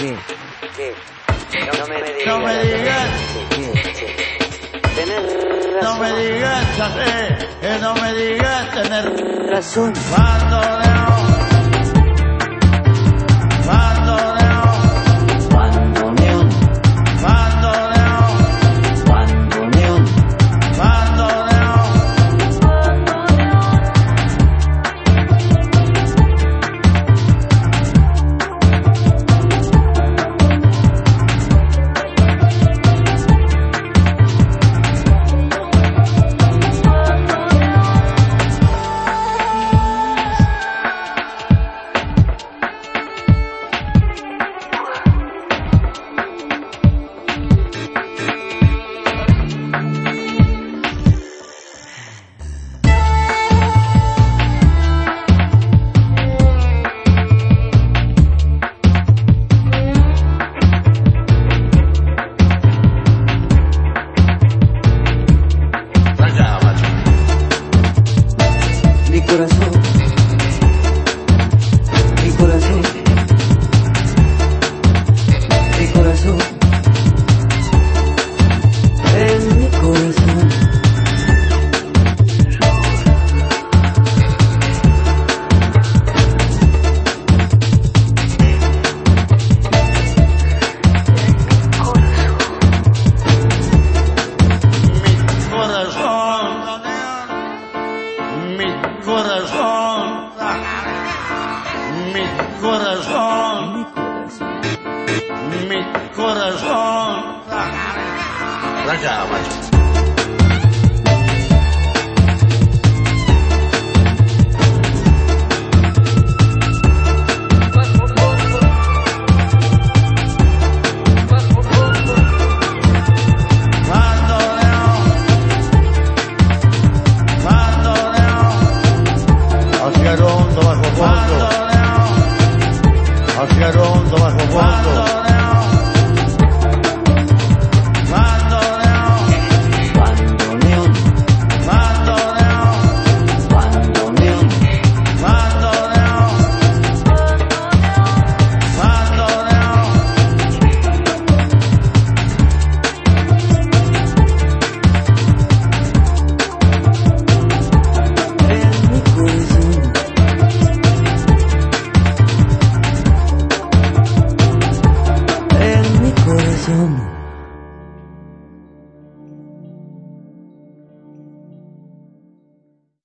¿Qué? No me digas. No me digas. Tenés No razón. me digas, ya sé, que no me digas tener Razón. bandoneo, bandoneo, Bandoneón. bandoneo, Bandoneón. bandoneo. Vaya, macho. Mi corazón. Mi corazón. Mi corazón. En mi corazón. Mi corazón, mi corazón, mi corazón, mi corazón. Vaya, macho.